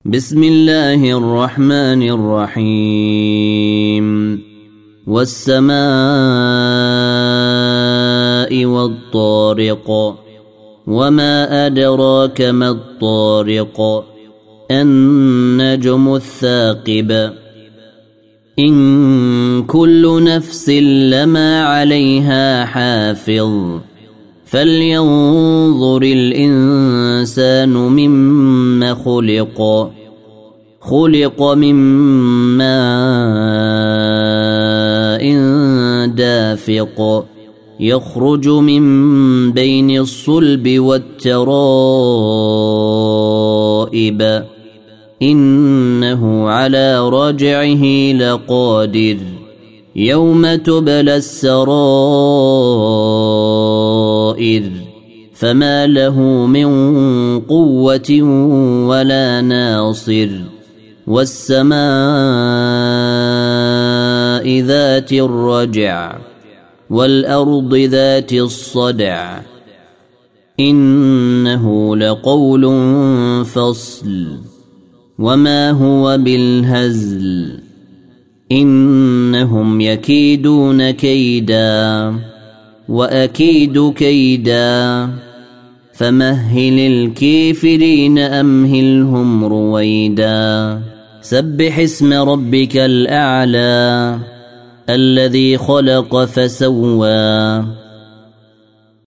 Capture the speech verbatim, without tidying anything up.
بسم الله الرحمن الرحيم والسماء والطارق وما أدراك ما الطارق النجم الثاقب إن كل نفس لما عليها حافظ فلينظر الإنسان مما خلق خلق من ماء دافق يخرج من بين الصلب والترائب إنه على رجعه لقادر يوم تبلى السرائر فما له من قوة ولا ناصر والسماء ذات الرجع والأرض ذات الصدع إنه لقول فصل وما هو بالهزل إنهم يكيدون كيدا وأكيد كيدا فمهل الكافرين أمهلهم رويدا سبح اسم ربك الأعلى الذي خلق فسوى